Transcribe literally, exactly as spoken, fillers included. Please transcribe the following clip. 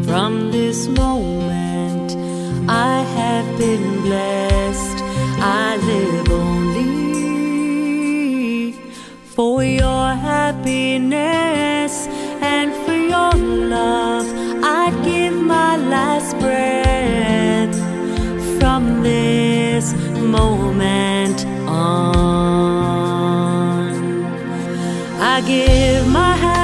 From this moment I have been blessed. I live only for your happiness and for your love. I'd give my last breath from this moment on. I give my